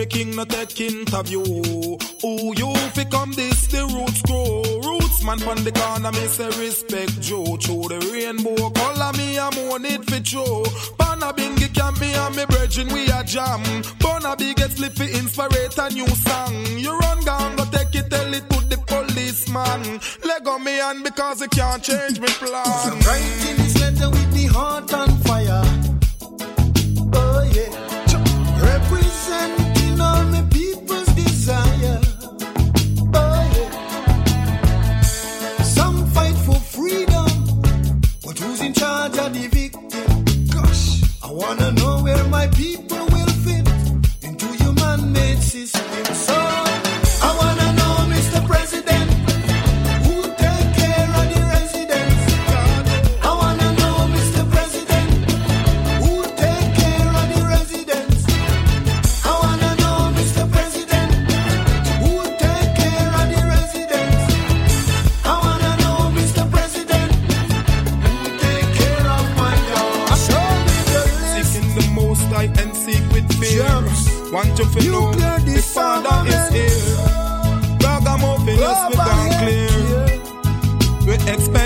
me king no take interview. Who you fi come this the roots grow. Roots man from the corner me say respect Joe. Through the rainbow color me I'm on it for Joe. Pana bingy camp me and me brethren we a jam. Bona big get slippy inspirate a new song. You run down go take it tell it to the policeman. Leg on me and because it can't change me plan. I'm writing this letter with the heart on fire. Oh yeah, representing all my people's desire. Oh yeah, some fight for freedom, but who's in charge of the victim? Gosh, I wanna know where my people will fit into your man-made system. So I wanna know, Mr. President, who take care of the residents? I wanna know, Mr. President, who take care of the residents? I wanna know, Mr. President, who take care of the residents? I wanna know, Mr. President, who take care of my God? Show me the list. Seeking the most high and seek with fear. Want you to know the Father is here. Ragamuffin, yes, we can clear. We expect